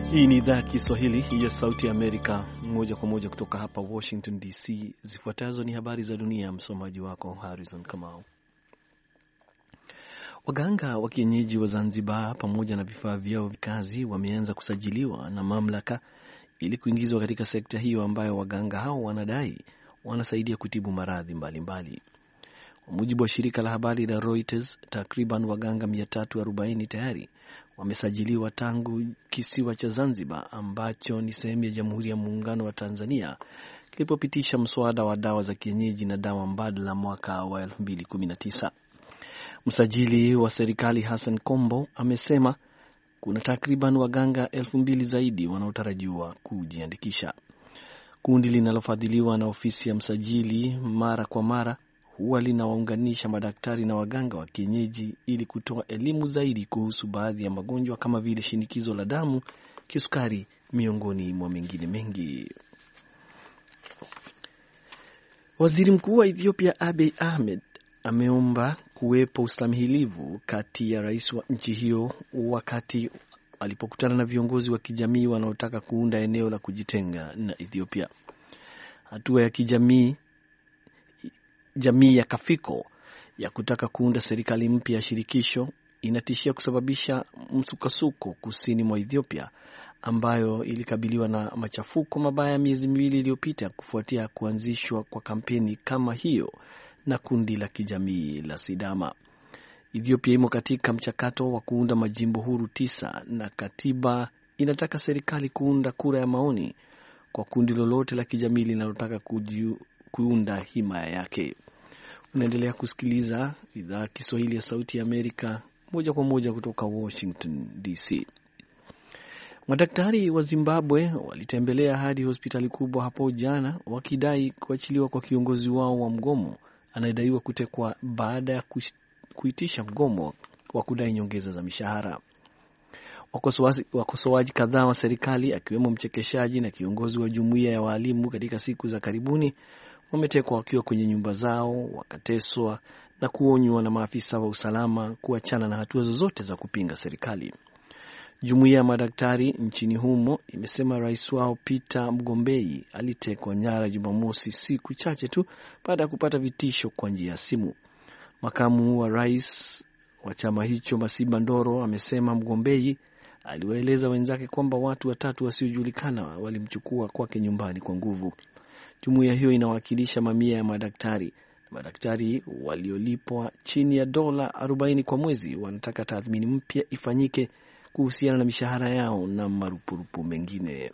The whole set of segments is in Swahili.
Hii ni idhaa ya Kiswahili ya Sauti ya Amerika, moja kwa moja kutoka hapa Washington DC. Zifuatazo ni habari za dunia, msomaji wako Harrison Kamau. Waganga wa kienyeji wa Zanzibar pamoja na vifaa vyao vya kazi wameanza kusajiliwa na mamlaka ili kuingizwa katika sekta hiyo ambayo waganga hao wanadai wanasaidia kutibu maradhi mbalimbali. Kwa mujibu wa shirika la habari la Reuters, takriban waganga 340 tayari wamesajiliwa tangu kisiwa cha Zanzibar ambacho ni sehemu ya Jamhuri ya Muungano wa Tanzania kilipopitisha mswada wa dawa za kienyeji na dawa mbadala mwaka wa 2019. Msajili wa serikali Hassan Kombo amesema kuna takriban waganga 2,000 zaidi wanaotarajiwa kujiandikisha. Kundi linalofadhiliwa na ofisi ya msajili mara kwa mara huwa linawaunganisha madaktari na waganga wa kienyeji ili kutoa elimu zaidi kuhusu baadhi ya magonjwa kama vile shinikizo la damu, kisukari, miongoni mwa mengine mengi. Waziri Mkuu wa Ethiopia Abiy Ahmed ameomba kuwepo ustahimilivu kati ya rais wa nchi hiyo wakati alipokutana na viongozi wa kijamii wanaotaka kuunda eneo la kujitenga na Ethiopia. Hatua ya jamii ya Kafiko ya kutaka kuunda serikali mpya ya shirikisho inatishia kusababisha msukasuko kusini mwa Ethiopia ambayo ilikabiliwa na machafuko mabaya miezi miwili iliyopita kufuatia kuanzishwa kwa kampeni kama hiyo na kundi la kijamii la Sidama. Ethiopia imo katika mchakato wa kuunda majimbo huru 9 na katiba inataka serikali kuunda kura ya maoni kwa kundi lolote la kijamii linalotaka kuunda himaya yake. Unaendelea kusikiliza idhaa Kiswahili ya Sauti ya Amerika moja kwa moja kutoka Washington DC. Madaktari wa Zimbabwe walitembelea hadi hospitali kubwa hapo jana wakidai kuachiliwa kwa kiongozi wao wa mgomo anayedaiwa kutekwa baada ya kuitisha mgomo wa kudai nyongeza za mishahara. Wakosoaji kadhaa wa serikali akiwemo mchekeshaji na kiongozi wa jumuiya ya walimu katika siku za karibuni wametekwa wakiwa kwenye nyumba zao, wakateswa na kuonywa na maafisa wa usalama kuachana na hatua zozote za kupinga serikali. Jumuiya ya madaktari nchini humo imesema rais wao Peter Mgombei alitekwa nyara Jumamosi, siku chache tu baada ya kupata vitisho kwa njia ya simu. Makamu wa rais wa chama hicho Masiba Ndoro amesema Mgombei aliwaeleza wenzake kwamba watu 3 wasiojulikana walimchukua kwake nyumbani kwa nguvu. Jumuiya hiyo inawakilisha mamia ya madaktari. Madaktari waliolipwa chini ya $40 kwa mwezi wanataka tathmini mpya ifanyike kuhusiana na mishahara yao na marupurupu mengine.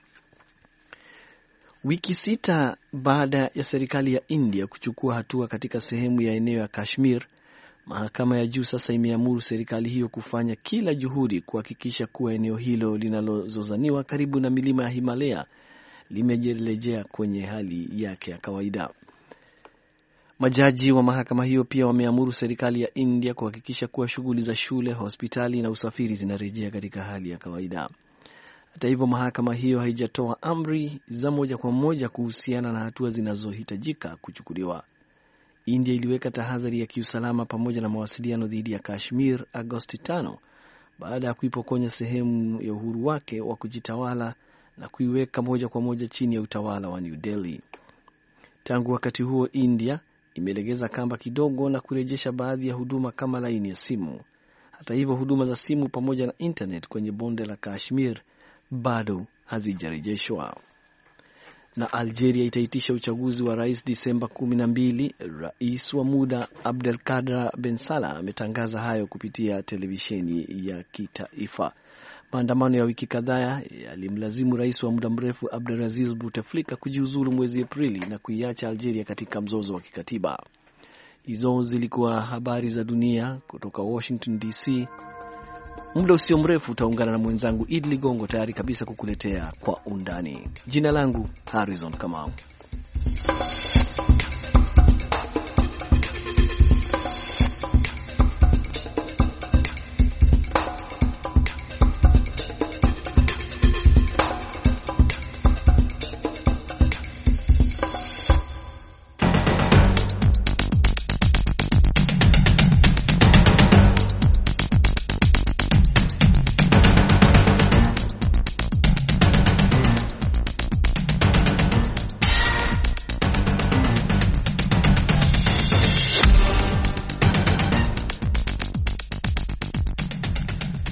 Wiki 6 baada ya serikali ya India kuchukua hatua katika sehemu ya eneo ya Kashmir, mahakama ya juu sasa imeamuru serikali hiyo kufanya kila juhudi kuhakikisha kuwa eneo hilo linalozozaniwa karibu na milima ya Himalaya limerejea kwenye hali yake ya kawaida. Majaji wa mahakama hiyo pia wameamuru serikali ya India kuhakikisha kuwa shughuli za shule, hospitali na usafiri zinarejea katika hali ya kawaida. Hata hivyo, mahakama hiyo haijatoa amri za moja kwa moja kuhusiana na hatua zinazohitajika kuchukuliwa. India iliweka tahadhari ya kiusalama pamoja na mawasiliano dhidi ya Kashmir Agosti 5 baada ya kuipokonya sehemu ya uhuru wake wa kujitawala na kuiweka moja kwa moja chini ya utawala wa New Delhi. Tangu wakati huo, India imelegeza kamba kidogo na kurejesha baadhi ya huduma kama laini ya simu. Hata hivyo, huduma za simu pamoja na internet kwenye bonde la Kashmir bado hazijarejeshwa. Na Algeria itaitisha uchaguzi wa rais Disemba 12. Rais wa muda Abdelkader Ben Salah ametangaza hayo kupitia televisheni ya kitaifa. Maandamano ya wiki kadhaa yalimlazimu rais wa muda mrefu Abdelaziz Bouteflika kujiuzulu mwezi Aprili na kuiacha Algeria katika mzozo wa kikatiba. Hizo zilikuwa habari za dunia kutoka Washington DC. Muda usio mrefu utaungana na mwenzangu Idli Ligongo tayari kabisa kukuletea kwa undani. Jina langu Harrison Kamau.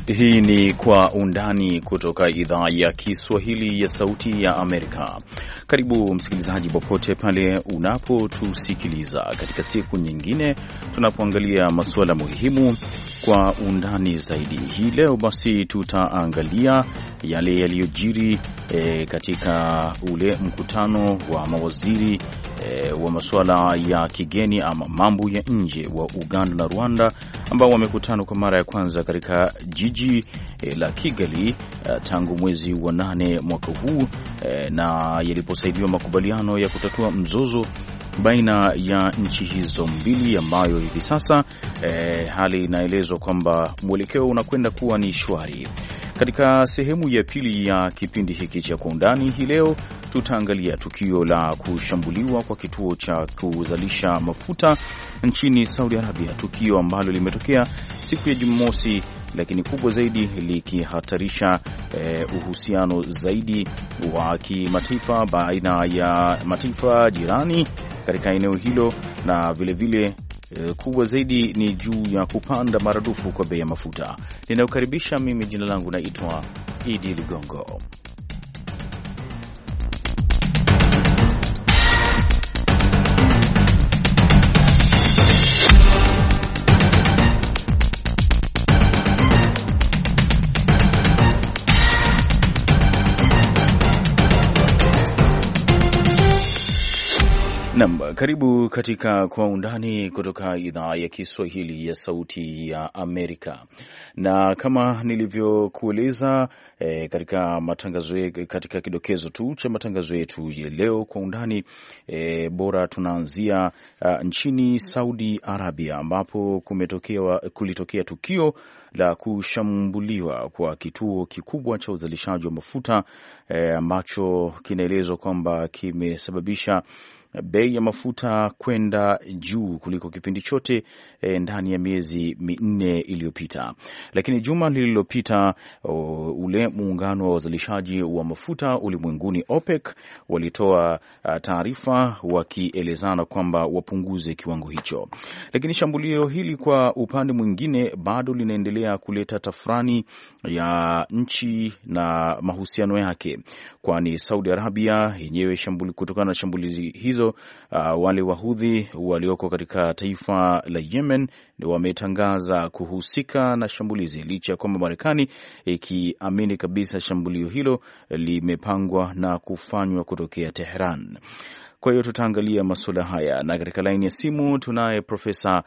Hii ni Kwa Undani kutoka idhaa ya Kiswahili ya Sauti ya Amerika. Karibu msikilizaji, popote pale unapotusikiliza katika siku nyingine tunapoangalia masuala muhimu kwa undani zaidi. Hii leo basi tutaangalia yale yaliyojiri katika ule mkutano wa mawaziri wa masuala ya kigeni ama mambo ya nje wa Uganda na Rwanda, ambao wamekutana kwa mara ya kwanza katika jiji la Kigali tangu mwezi wa 8 mwaka huu, na yaliposaidiwa makubaliano ya kutatua mzozo baina ya nchi hizo mbili, ambayo hivi sasa hali inaelezwa kwamba mwelekeo unakwenda kuwa ni shwari. Katika sehemu ya pili ya kipindi hiki cha Kwa Undani hii leo tutaangalia tukio la kushambuliwa kwa kituo cha kuzalisha mafuta nchini Saudi Arabia, tukio ambalo limetokea siku ya Jumamosi, lakini kubwa zaidi likihatarisha uhusiano zaidi wa kimataifa baina ya mataifa jirani katika eneo hilo, na vilevile kubwa zaidi ni juu ya kupanda maradufu kwa bei ya mafuta. Ninakukaribisha, mimi jina langu naitwa Idi Ligongo. Karibu katika Kwa Undani kutoka idhaa ya Kiswahili ya Sauti ya Amerika. Na kama nilivyokueleza katika matangazo, katika kidokezo tu cha matangazo yetu ya leo Kwa Undani, bora tunaanzia nchini Saudi Arabia, ambapo kulitokea tukio la kushambuliwa kwa kituo kikubwa cha uzalishaji wa mafuta ambacho kinaelezwa kwamba kimesababisha bei ya mafuta kwenda juu kuliko kipindi chote ndani ya miezi 4 iliyopita. Lakini juma lililopita ule muungano wa wazalishaji wa mafuta ulimwenguni OPEC walitoa taarifa wakielezana kwamba wapunguze kiwango hicho. Lakini shambulio hili kwa upande mwingine bado linaendelea kuleta tafrani ya nchi na mahusiano yake, kwani Saudi Arabia yenyewe kutokana na shambulizi hizo, wale Wahudhi walioko katika taifa la Yemen wametangaza kuhusika na shambulizi, licha ya kwamba Marekani ikiamini kabisa shambulio hilo limepangwa na kufanywa kutokea Tehran. Kwa hiyo tutaangalia masuala haya, na katika laini ya simu tunaye Profesa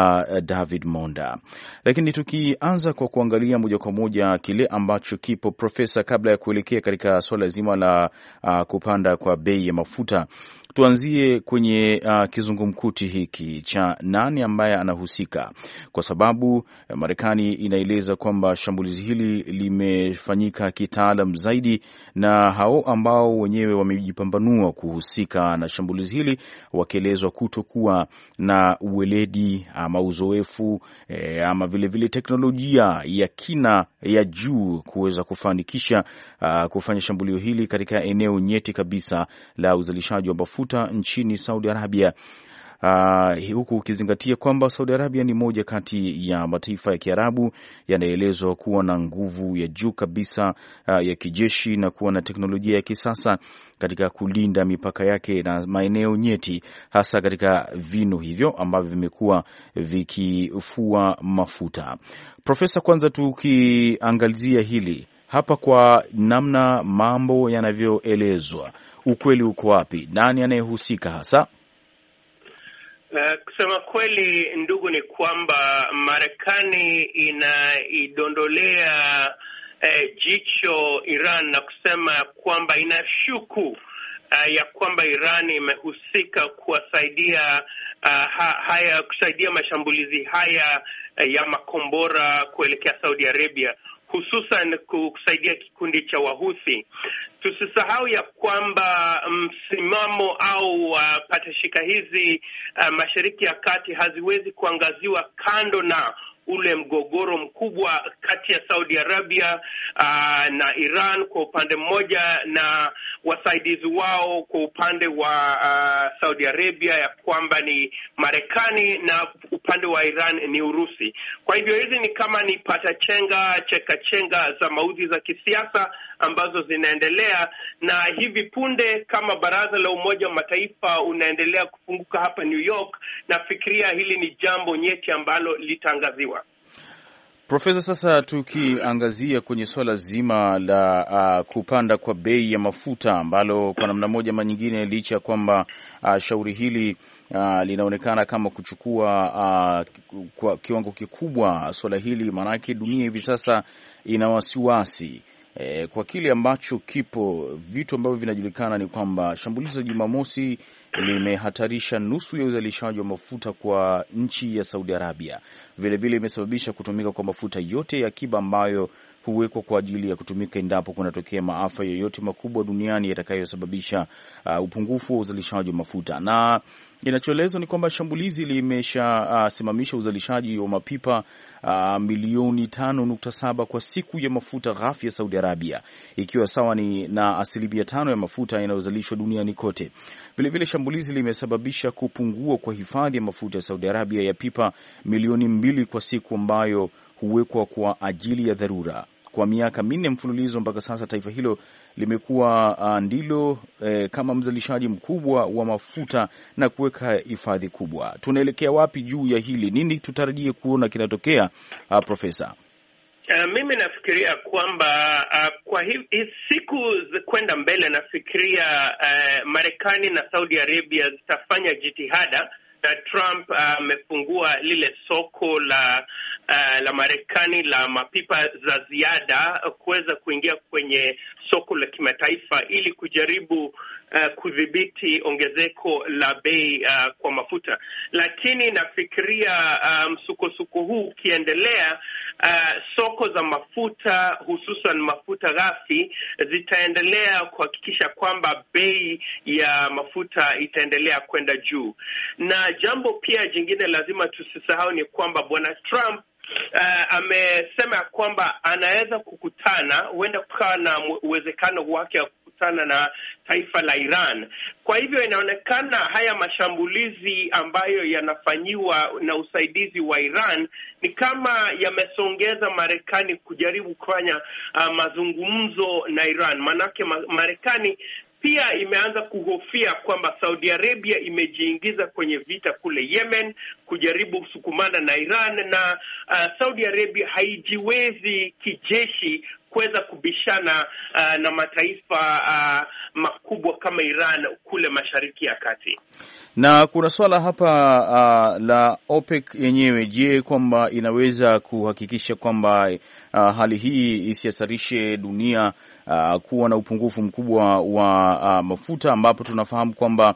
David Monda. Lakini tukianza kwa kuangalia moja kwa moja kile ambacho kipo, Profesa, kabla ya kuelekea katika swala zima la kupanda kwa bei ya mafuta, tuanzie kwenye kizungumkuti hiki cha nani ambaye anahusika, kwa sababu Marekani inaeleza kwamba shambulizi hili limefanyika kitaalam zaidi, na hao ambao wenyewe wamejipambanua kuhusika na shambulizi hili wakielezwa kutokuwa na uweledi ama uzoefu ama vile teknolojia ya kina ya juu kuweza kufanikisha kufanya shambulio hili katika eneo nyeti kabisa la uzalishaji wa mafuta nchini Saudi Arabia. Huku ukizingatia kwamba Saudi Arabia ni moja kati ya mataifa ya Kiarabu yanaelezwa kuwa na nguvu ya juu kabisa ya kijeshi na kuwa na teknolojia ya kisasa katika kulinda mipaka yake na maeneo nyeti, hasa katika vinu hivyo ambavyo vimekuwa vikifua mafuta. Profesa, kwanza tukiangalizia hili hapa kwa namna mambo yanavyoelezwa, ukweli uko wapi? Nani anayehusika hasa? Kusema kweli, ndugu, ni kwamba Marekani inaidondolea jicho Iran na kusema kwamba inashuku ya kwamba Iran imehusika kusaidia mashambulizi haya ya makombora kuelekea Saudi Arabia, hususan kusaidia kikundi cha Wahuthi. Tusisahau ya kwamba msimamo au patashika hizi Mashariki ya Kati haziwezi kuangaziwa kando na ule mgogoro mkubwa kati ya Saudi Arabia na Iran kwa upande mmoja, na wasaidizi wao kwa upande wa Saudi Arabia, ya kwamba ni Marekani, na upande wa Iran ni Urusi. Kwa hivyo hizi ni kama ni chekachenga za mauzi za kisiasa ambazo zinaendelea, na hivi punde kama Baraza la Umoja wa Mataifa unaendelea kufunguka hapa New York, nafikiria hili ni jambo nyeti ambalo litaangaziwa. Profesa, sasa tukiangazia kwenye swala zima la kupanda kwa bei ya mafuta ambalo kwa namna moja ama nyingine, licha ya kwamba shauri hili linaonekana kama kuchukua kwa kiwango kikubwa swala hili, maanake dunia hivi sasa ina wasiwasi kwa kile ambacho kipo. Vitu ambavyo vinajulikana ni kwamba shambulizi la Jumamosi limehatarisha nusu ya uzalishaji wa mafuta kwa nchi ya Saudi Arabia. Vilevile imesababisha kutumika kwa mafuta yote ya akiba ambayo huwekwa kwa ajili ya kutumika endapo kunatokea maafa yoyote makubwa duniani yatakayosababisha upungufu wa uzalishaji wa mafuta. Na inachoelezwa ni kwamba shambulizi limeshasimamisha uzalishaji wa mapipa milioni 5.7 kwa siku ya mafuta ghafi ya Saudi Arabia, ikiwa sawa ni na 5% ya mafuta yanayozalishwa duniani kote. Vilevile shambulizi limesababisha kupungua kwa hifadhi ya mafuta ya Saudi Arabia ya pipa milioni 2 kwa siku ambayo huwekwa kwa ajili ya dharura. Kwa miaka 4 mfululizo mpaka sasa taifa hilo limekuwa ndilo kama mzalishaji mkubwa wa mafuta na kuweka hifadhi kubwa. Tunaelekea wapi juu ya hili? Nini tutarajie kuona kinatokea, Profesa? Mimi nafikiria kwamba kwa siku kwenda mbele, nafikiria Marekani na Saudi Arabia zitafanya jitihada. Trump amefungua lile soko la Marekani la mapipa za ziada kuweza kuingia kwenye soko la kimataifa ili kujaribu kudhibiti ongezeko la bei kwa mafuta. Lakini nafikiria msukosuko huu ukiendelea, soko za mafuta hususan mafuta ghafi zitaendelea kuhakikisha kwamba bei ya mafuta itaendelea kwenda juu. Na jambo pia jingine lazima tusisahau ni kwamba Bwana Trump amesema kwamba anaweza kukutana, huenda kukawa na uwezekano wake wa kukutana na taifa la Iran. Kwa hivyo inaonekana haya mashambulizi ambayo yanafanyiwa na usaidizi wa Iran ni kama yamesongeza Marekani kujaribu kufanya mazungumzo na Iran. Manake Marekani pia imeanza kuhofia kwamba Saudi Arabia imejiingiza kwenye vita kule Yemen kujaribu kusukumana na Iran, na Saudi Arabia haijiwezi kijeshi kuweza kubishana na mataifa makubwa kama Iran kule Mashariki ya Kati. Na kuna swala hapa la OPEC yenyewe. Je, kwamba inaweza kuhakikisha kwamba hali hii isiasarishe dunia kuwa na upungufu mkubwa wa mafuta, ambapo tunafahamu kwamba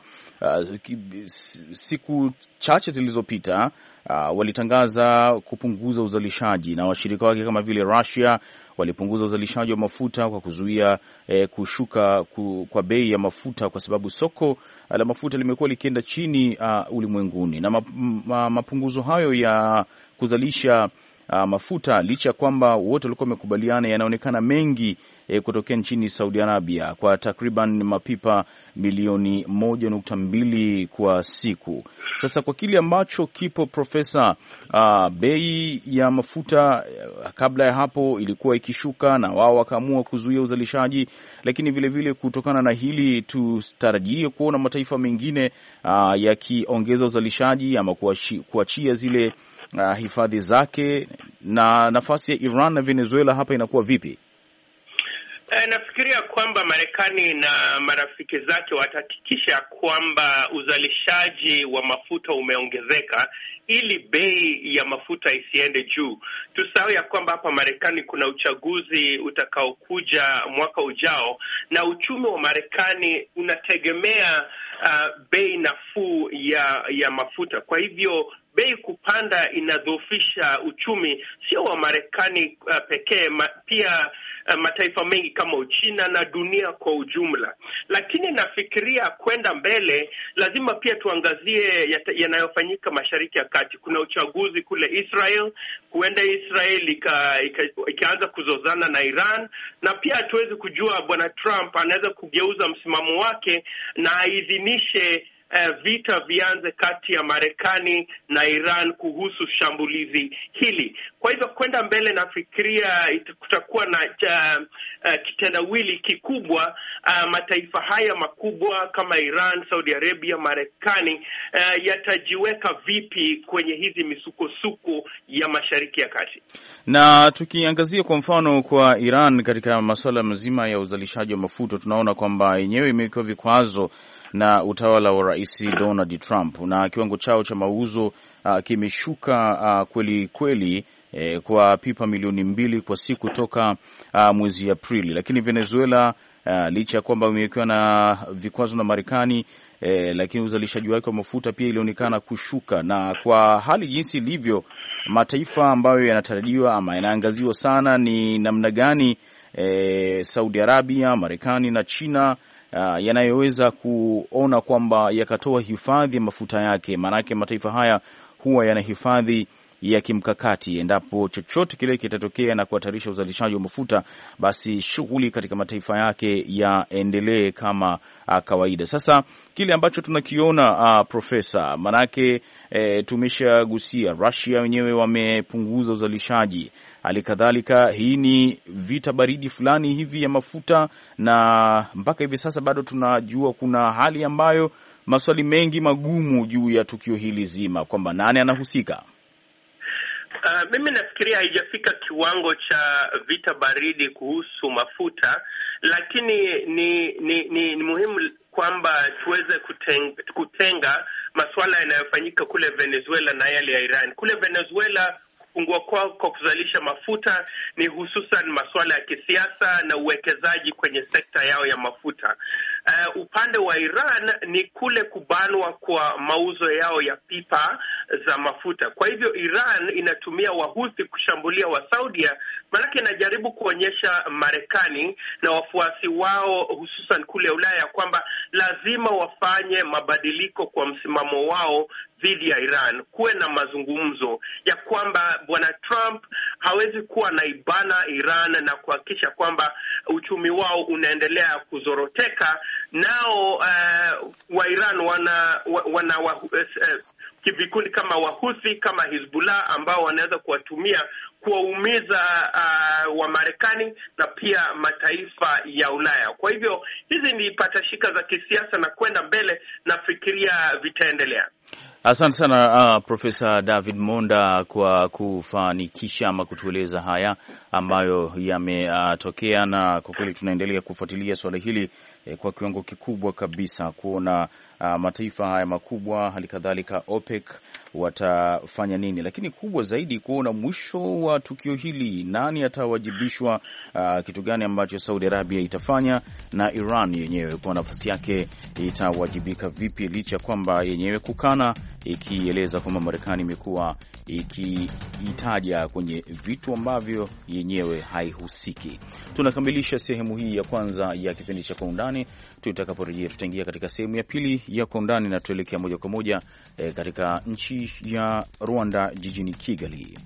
siku chache zilizopita walitangaza kupunguza uzalishaji, na washirika wake kama vile Russia walipunguza uzalishaji wa mafuta kwa kuzuia kushuka kwa bei ya mafuta, kwa sababu soko la mafuta limekuwa likienda chini ulimwenguni. Na mapunguzo hayo ya kuzalisha mafuta, licha kwamba wote walikuwa wamekubaliana, yanaonekana mengi kutokea nchini Saudi Arabia kwa takriban mapipa milioni 1.2 kwa siku. Sasa kwa kile ambacho kipo, Profesa, bei ya mafuta kabla ya hapo ilikuwa ikishuka na wao wakaamua kuzuia uzalishaji, lakini vile vile kutokana na hili tutarajie kuona mataifa mengine yakiongeza uzalishaji ama kuachia zile hifadhi zake. Na nafasi ya Iran na Venezuela hapa inakuwa vipi? Nafikiria kwamba Marekani na marafiki zake watahakikisha kwamba uzalishaji wa mafuta umeongezeka ili bei ya mafuta isiende juu. Tusahau ya kwamba hapa Marekani kuna uchaguzi utakaokuja mwaka ujao, na uchumi wa Marekani unategemea bei nafuu ya mafuta. Kwa hivyo bei kupanda inadhoofisha uchumi sio wa Marekani pekee, pia mataifa mengi kama Uchina na dunia kwa ujumla. Lakini nafikiria kwenda mbele lazima pia tuangazie yanayofanyika Mashariki ya Kati. Kuna uchaguzi kule Israel, huenda Israel ikaanza kuzozana na Iran, na pia hatuwezi kujua Bwana Trump anaweza kugeuza msimamo wake na aidhinishe vita vianze kati ya Marekani na Iran kuhusu shambulizi hili. Kwa hivyo kwenda mbele, nafikiria kutakuwa na kitendawili kikubwa. Mataifa haya makubwa kama Iran, Saudi Arabia, Marekani yatajiweka vipi kwenye hizi misukosuko ya Mashariki ya Kati? Na tukiangazia kwa mfano kwa Iran katika masuala mazima ya uzalishaji wa mafuta, tunaona kwamba yenyewe imewekewa vikwazo na utawala wa Rais Donald Trump, na kiwango chao cha mauzo kimeshuka kweli kweli kwa pipa milioni 2 kwa siku toka mwezi Aprili. Lakini Venezuela licha ya kwamba imewekewa na vikwazo na Marekani, lakini uzalishaji wake wa mafuta pia ilionekana kushuka. Na kwa hali jinsi ilivyo, mataifa ambayo yanatarajiwa ama yanaangaziwa sana ni namna gani Saudi Arabia, Marekani na China yanayoweza kuona kwamba yakatoa hifadhi ya mafuta yake. Maanake mataifa haya huwa yana hifadhi ya kimkakati. Endapo chochote kile kitatokea na kuhatarisha uzalishaji wa mafuta, basi shughuli katika mataifa yake yaendelee kama kawaida. Sasa kile ambacho tunakiona profesa, manake tumeshagusia Russia wenyewe wamepunguza uzalishaji. Halikadhalika hii ni vita baridi fulani hivi ya mafuta, na mpaka hivi sasa bado tunajua kuna hali ambayo maswali mengi magumu juu ya tukio hili zima, kwamba nani anahusika. Mimi nafikiria haijafika kiwango cha vita baridi kuhusu mafuta, lakini ni muhimu kwamba tuweze kutenga masuala yanayofanyika kule Venezuela na yale ya Iran. Kule Venezuela kupungua kwa kuzalisha mafuta ni hususan masuala ya kisiasa na uwekezaji kwenye sekta yao ya mafuta. Upande wa Iran ni kule kubanwa kwa mauzo yao ya pipa za mafuta. Kwa hivyo Iran inatumia Wahuthi kushambulia wa Saudia, maana inajaribu kuonyesha Marekani na wafuasi wao hususan kule Ulaya kwamba lazima wafanye mabadiliko kwa msimamo wao dhidi ya Iran, kuwe na mazungumzo ya kwamba bwana Trump hawezi kuwa naibana Iran na kuhakikisha kwamba uchumi wao unaendelea kuzoroteka. Nao wa Iran wana vikundi kama Wahuthi, kama Hizbullah ambao wanaweza kuwatumia kuwaumiza wa Marekani na pia mataifa ya Ulaya. Kwa hivyo hizi ni patashika za kisiasa, na kwenda mbele nafikiria vitaendelea. Asante sana Profesa David Monda kwa kufanikisha ama kutueleza haya ambayo yametokea, na kwa kweli tunaendelea kufuatilia swala hili kwa kiwango kikubwa kabisa kuona mataifa haya makubwa halikadhalika OPEC watafanya nini, lakini kubwa zaidi kuona mwisho wa tukio hili, nani atawajibishwa, kitu gani ambacho Saudi Arabia itafanya, na Iran yenyewe kwa nafasi yake itawajibika vipi, licha kwamba yenyewe kukana ikieleza kwamba Marekani imekuwa ikiitaja kwenye vitu ambavyo yenyewe haihusiki. Tunakamilisha sehemu hii ya kwanza ya kipindi cha Kwa Undani. Tutakaporejea tutaingia katika sehemu ya pili ya Kwa Undani na tuelekea moja kwa moja katika nchi ya Rwanda, jijini Kigali.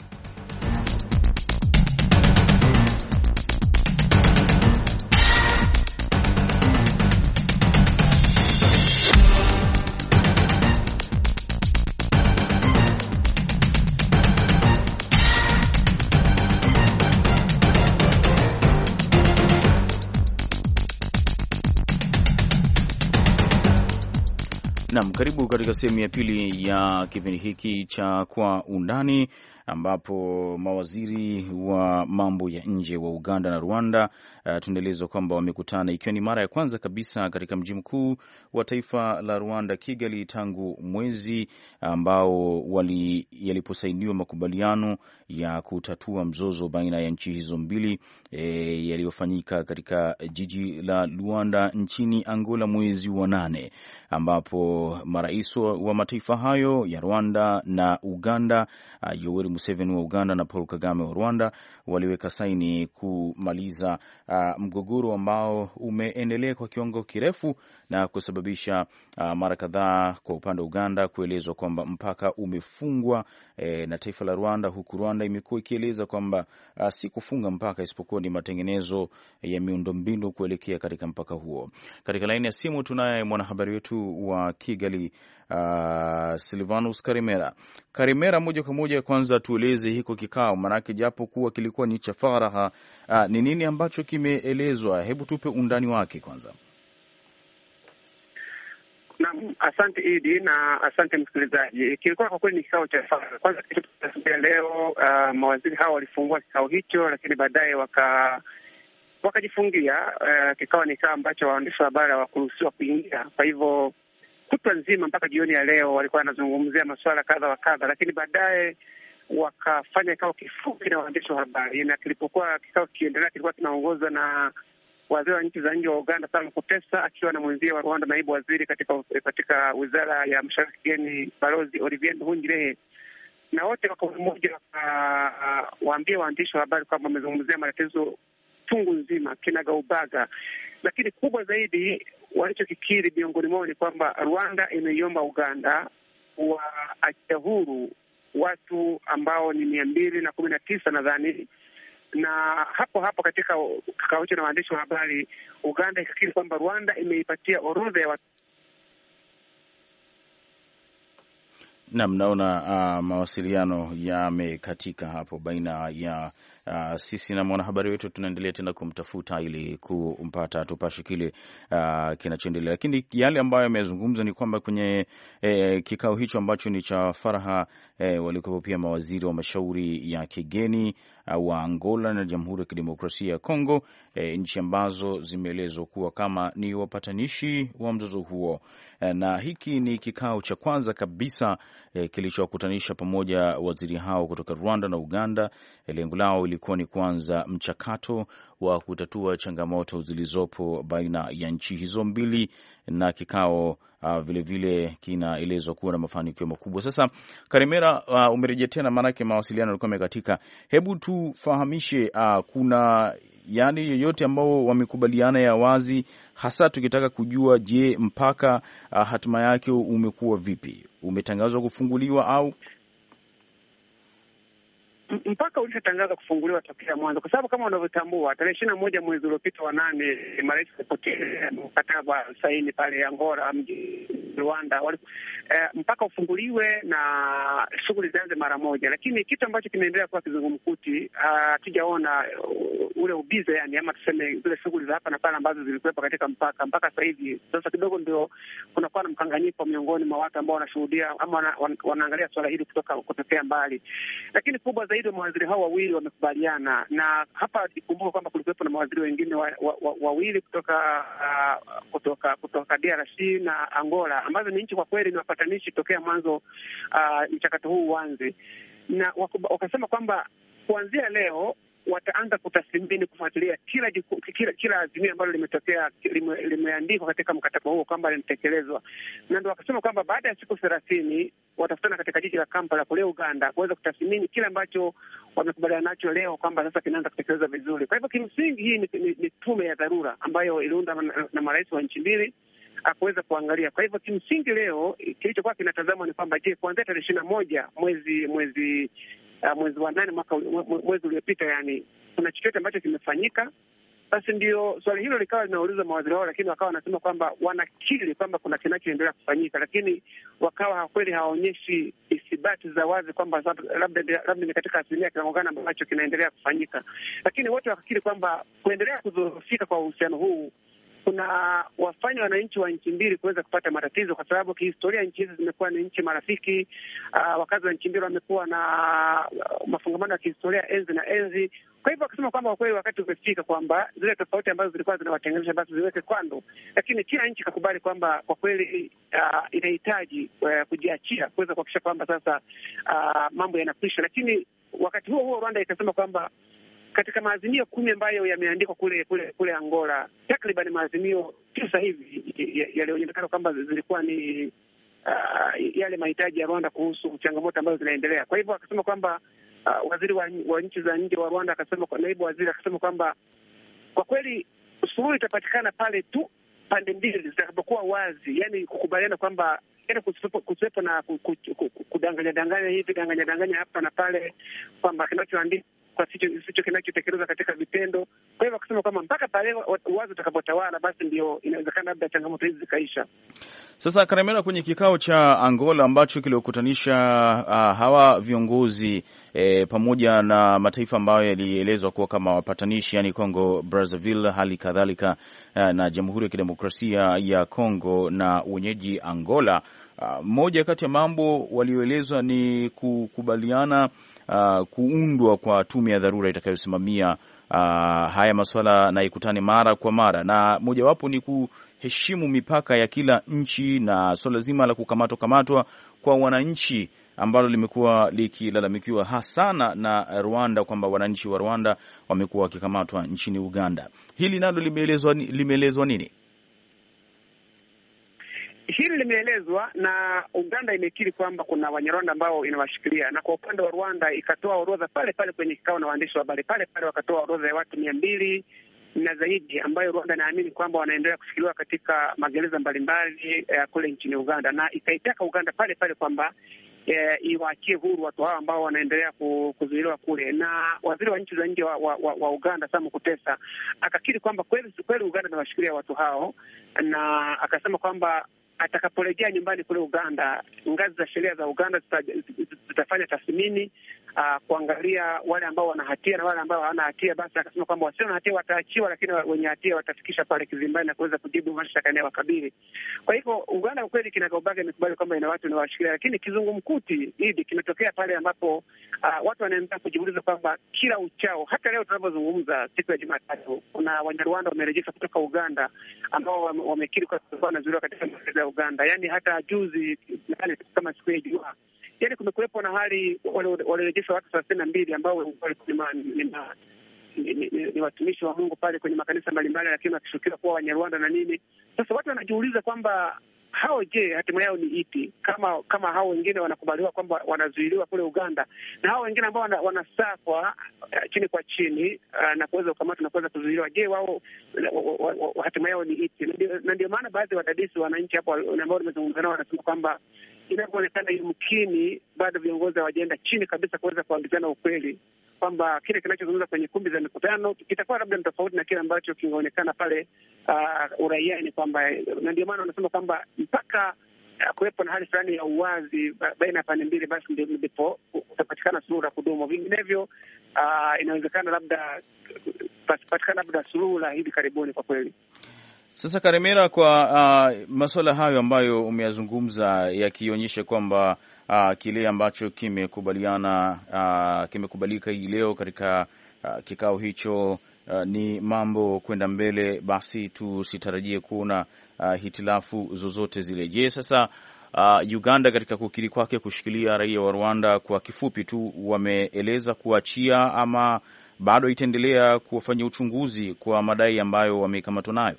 Naam, karibu katika sehemu ya pili ya kipindi hiki cha Kwa Undani, ambapo mawaziri wa mambo ya nje wa Uganda na Rwanda tunaelezwa kwamba wamekutana, ikiwa ni mara ya kwanza kabisa katika mji mkuu wa taifa la Rwanda, Kigali, tangu mwezi ambao yaliposainiwa makubaliano ya kutatua mzozo baina ya nchi hizo mbili yaliyofanyika katika jiji la Luanda nchini Angola mwezi wa 8, ambapo marais wa mataifa hayo ya Rwanda na Uganda, Yoweri Museveni wa Uganda na Paul Kagame wa Rwanda waliweka saini kumaliza mgogoro ambao umeendelea kwa kiwango kirefu na kusababisha mara kadhaa kwa upande wa Uganda kuelezwa kwamba mpaka umefungwa na taifa la Rwanda, huku Rwanda imekuwa ikieleza kwamba si kufunga mpaka isipokuwa ni matengenezo ya miundombinu kuelekea katika mpaka huo. Katika laini ya simu tunaye mwanahabari wetu wa Kigali, Silvanus Karimera. Karimera, moja kwa moja, kwanza tueleze hiko kikao, manake japo kuwa kilikuwa ni cha faragha, ni nini ambacho kimeelezwa? Hebu tupe undani wake kwanza. Naam, asante Idi na asante msikilizaji. Kilikuwa kwa kweli ni kikao cha faragha. Kwanza leo mawaziri hao walifungua kikao hicho, lakini baadaye wakajifungia. Kikao ni kikao ambacho waandishi wa habari hawakuruhusiwa kuingia. Kwa hivyo kutwa nzima mpaka jioni ya leo walikuwa wanazungumzia masuala kadha wa kadha, lakini baadaye wakafanya kikao kifupi na waandishi wa habari, na kilipokuwa kikao kiendelea kilikuwa kinaongozwa na waziri wa nchi za nje wa Uganda Sam Kutesa akiwa na mwenzie wa Rwanda naibu waziri katika wizara ya mashauri ya kigeni Balozi Olivier Nduhungirehe, na wote kwa pamoja waambia waandishi wa habari kwamba wamezungumzia matatizo tungu nzima kinagaubaga, lakini kubwa zaidi walichokikiri miongoni mwao ni kwamba Rwanda imeiomba Uganda waachia huru watu ambao ni 219 nadhani, na hapo katika kikao hicho na waandishi wa habari Uganda ikakiri kwamba Rwanda imeipatia orodha ya watu. Naam, naona mawasiliano yamekatika hapo baina ya sisi na mwanahabari wetu. Tunaendelea tena kumtafuta ili kumpata tupashe kile kinachoendelea, lakini yale ambayo yamezungumza ni kwamba kwenye kikao hicho ambacho ni cha faragha walikuwa pia mawaziri wa mashauri ya kigeni wa Angola na Jamhuri ya Kidemokrasia ya Kongo, nchi ambazo zimeelezwa kuwa kama ni wapatanishi wa mzozo huo, na hiki ni kikao cha kwanza kabisa kilichowakutanisha pamoja waziri hao kutoka Rwanda na Uganda. Lengo lao ilikuwa ni kuanza mchakato wa kutatua changamoto zilizopo baina ya nchi hizo mbili, na kikao vilevile kinaelezwa kuwa na mafanikio makubwa. Sasa Karimera, umerejea tena, maanake mawasiliano yalikuwa yamekatika. Hebu tufahamishe, kuna yani yoyote ambao wamekubaliana ya wazi, hasa tukitaka kujua, je, mpaka hatima yake umekuwa vipi? Umetangazwa kufunguliwa au mpaka ulishatangazwa kufunguliwa tokea mwanzo? Kwa sababu kama unavyotambua, tarehe 21 mwezi uliopita wa 8 marais kupotea mkataba saini pale Angola mji Rwanda, mpaka ufunguliwe na shughuli zianze mara moja. Lakini kitu ambacho kinaendelea kuwa kizungumkuti, hatujaona ule ubize, yani ama tuseme zile shughuli za hapa na pale ambazo zilikuwepo katika mpaka sasa hivi. Sasa kidogo ndio kunakuwa na mkanganyiko miongoni mwa watu ambao wanashuhudia ama wanaangalia swala hili kutokea mbali. Lakini kubwa zaidi, mawaziri hao wawili wamekubaliana, na hapa ikumbuka kwamba kulikuwepo na mawaziri wengine wawili kutoka DRC na Angola, ambazo ni nchi kwa kweli ni wapatanishi tokea mwanzo mchakato huu uanze, na wakasema kwamba kuanzia leo wataanza kutathmini, kufuatilia kila azimio ambalo limetokea limeandikwa katika mkataba huo kwamba linatekelezwa, na ndio wakasema kwamba baada ya siku 30 watakutana katika jiji la Kampala kule Uganda kuweza kutathmini kile ambacho wamekubaliana nacho leo kwamba sasa kinaanza kutekelezwa vizuri. Kwa hivyo kimsingi hii ni tume ya dharura ambayo iliunda na marais wa nchi mbili akuweza kuangalia. Kwa hivyo kimsingi leo kilichokuwa kinatazamwa ni kwamba, je, kuanzia tarehe 21 mwezi wa 8 mwezi uliopita, yani kuna chochote ambacho kimefanyika? Basi ndio swali hilo likawa linaulizwa mawaziri wao, lakini wakawa wanasema kwamba wanakiri kwamba kuna kinachoendelea kufanyika, lakini wakawa kweli hawaonyeshi ithibati za wazi kwamba labda ni katika asilimia kiwango gani ambacho kinaendelea kufanyika. Lakini wote wakakiri kwamba kuendelea kudhoofika kwa uhusiano huu kuna wafanya wananchi wa nchi mbili kuweza kupata matatizo, kwa sababu kihistoria nchi hizi zimekuwa ni nchi marafiki. Wakazi wa nchi mbili wamekuwa na mafungamano ya kihistoria enzi na enzi. Kwa hivyo wakasema kwamba kwa kweli wakati umefika kwamba zile tofauti ambazo zilikuwa zinawatenganisha basi ziweke kando, lakini kila nchi kakubali kwamba kwa kweli inahitaji kujiachia kuweza kuhakikisha kwamba sasa mambo yanakwisha. Lakini wakati huo Rwanda ikasema kwamba katika maazimio 10 ambayo yameandikwa kule Angola, takriban maazimio 9 hivi yalionekana kwamba zilikuwa ni yale mahitaji ya Rwanda kuhusu changamoto ambazo zinaendelea. Kwa hivyo akasema kwamba waziri wa nchi za nje wa Rwanda akasema, kwa naibu waziri akasema kwamba kwa kweli suluhu itapatikana pale tu pande mbili zitakapokuwa wazi, yani kukubaliana kwamba kusiwepo na kudanganya hapa na pale, kwamba kinachoandikwa sicho kinachotekelezwa katika vitendo. Kwa hivyo akasema kwamba mpaka pale wazi utakapotawala, basi ndio inawezekana labda changamoto hizi zikaisha. Sasa Karemera, kwenye kikao cha Angola ambacho kiliokutanisha hawa viongozi pamoja na mataifa ambayo yalielezwa kuwa kama wapatanishi, yani Congo Brazzaville, hali kadhalika na Jamhuri ya Kidemokrasia ya Congo na wenyeji Angola, moja kati ya mambo walioelezwa ni kukubaliana kuundwa kwa tume ya dharura itakayosimamia haya masuala na ikutane mara kwa mara, na mojawapo ni kuheshimu mipaka ya kila nchi na swala zima la kukamatwa kwa wananchi ambalo limekuwa likilalamikiwa hasana na Rwanda, kwamba wananchi wa Rwanda wamekuwa wakikamatwa nchini Uganda. Hili nalo limeelezwa nini? Hili limeelezwa na Uganda imekiri kwamba kuna Wanyarwanda ambao inawashikilia, na kwa upande wa Rwanda ikatoa orodha pale pale kwenye kikao na waandishi wa habari pale pale, wakatoa orodha ya watu 200 na zaidi ambayo Rwanda inaamini kwamba wanaendelea kushikiliwa katika magereza mbalimbali kule nchini Uganda, na ikaitaka Uganda pale pale kwamba iwaachie huru watu hao ambao wanaendelea kuzuiliwa kule. Na waziri wa nchi za nje wa Uganda Sam Kutesa akakiri kwamba kweli Uganda inawashikilia watu hao, na akasema kwamba atakaporejea nyumbani kule Uganda, ngazi za sheria za Uganda zitafanya tathmini kuangalia wale ambao wana hatia na wale ambao hawana hatia. Basi akasema kwamba wasio na hatia wataachiwa, lakini wenye hatia watafikisha pale kizimbani na kuweza kujibu mashtaka yanayowakabili. Kwa hivyo Uganda ukweli kinagaubaga imekubali kwamba ina watu inawashikilia, lakini kizungumkuti hili kimetokea pale ambapo watu wanaendelea kujiuliza kwamba kila uchao, hata leo tunavyozungumza siku ya Jumatatu, kuna Wanyarwanda wamerejeshwa kutoka Uganda ambao wamekiri kwa sababu wanazuiliwa katika magereza ya Uganda. Yani hata juzi kama siku ya Ijumaa, yani kumekuwepo na hali walirejeshwa watu 32 ambao walikuwa ni watumishi wa Mungu pale kwenye makanisa mbalimbali, lakini wakishukiwa kuwa Wanyarwanda na nini. Sasa watu wanajiuliza kwamba hao, je, hatima yao ni ipi? Kama hao wengine wanakubaliwa kwamba wanazuiliwa kule Uganda, na hao wengine ambao wanasakwa chini kwa chini na kuweza kukamatwa na kuweza kuzuiliwa, je, wao hatima yao ni ipi? Na ndio maana baadhi ya wadadisi wananchi hapo ambao nimezungumza nao wanasema kwamba inavyoonekana yumkini bado viongozi hawajaenda chini kabisa kuweza kuambizana ukweli, kwamba kile kinachozungumza kwenye kumbi za mikutano kitakuwa labda ni tofauti na kile ambacho kingeonekana pale uraiani, kwamba na ndio maana wanasema kwamba mpaka kuwepo na hali fulani ya uwazi baina ya pande mbili, basi ndipo utapatikana suluhu la kudumu. Vinginevyo inawezekana labda pasipatikana labda suluhu la hivi karibuni kwa kweli. Sasa Karemera, kwa masuala hayo ambayo umeyazungumza yakionyesha kwamba kile ambacho kimekubalika hii leo katika kikao hicho ni mambo kwenda mbele, basi tusitarajie kuona hitilafu zozote zile. Je, sasa Uganda katika kukiri kwake kushikilia raia wa Rwanda, kwa kifupi tu, wameeleza kuachia ama bado itaendelea kufanya uchunguzi kwa madai ambayo wamekamatwa nayo?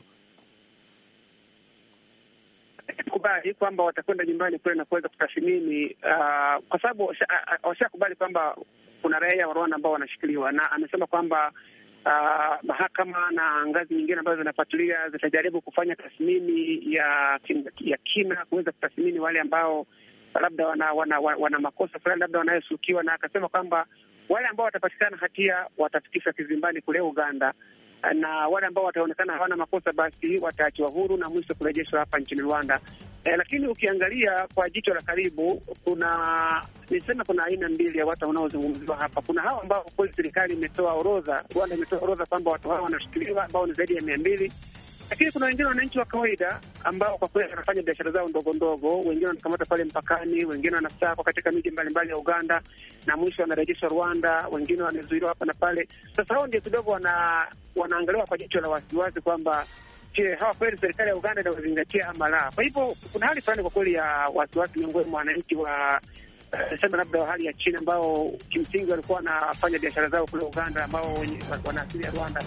Kubali kwamba watakwenda nyumbani kule na kuweza kutathmini, kwa sababu washakubali kwamba kuna raia wa Rwanda ambao wanashikiliwa, na amesema kwamba mahakama na ngazi nyingine ambazo zinafuatilia zitajaribu kufanya tathmini ya kina kuweza kutathmini wale ambao labda wana makosa fulani labda wanayosukiwa, na akasema kwamba wale ambao watapatikana hatia watafikishwa kizimbani kule Uganda, na wale ambao wataonekana hawana makosa basi wataachiwa huru na mwisho kurejeshwa hapa nchini Rwanda. Lakini ukiangalia kwa jicho la karibu, kuna aina mbili ya watu wanaozungumziwa hapa. Kuna hao ambao kweli serikali imetoa orodha, Rwanda imetoa orodha kwamba watu hao wanashikiliwa ambao ni zaidi ya 200, lakini kuna wengine wananchi wa kawaida ambao kwa kweli wanafanya biashara zao ndogo ndogo, wengine wanakamata pale mpakani, wengine wanasakwa katika miji mbalimbali ya Uganda na mwisho wanarejeshwa Rwanda, wengine wanazuiliwa hapa na pale. Sasa hao ndio kidogo wanaangaliwa kwa jicho la wasiwasi kwamba je, hawa kweli serikali ya Uganda inawazingatia ama la? Kwa hivyo kuna hali fulani kwa kweli ya wasiwasi miongoni mwa wananchi wa sema labda hali ya chini ambao kimsingi walikuwa wanafanya biashara zao kule Uganda ambao wana asili ya Rwanda.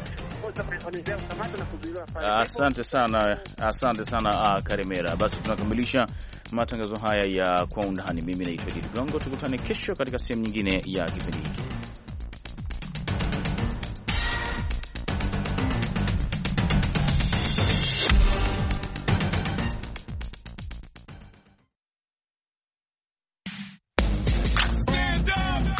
Asante sana Karemera. Basi tunakamilisha matangazo haya ya Kwa Undani. Mimi naitwa Idi Ligongo, tukutane kesho katika sehemu nyingine ya kipindi hiki.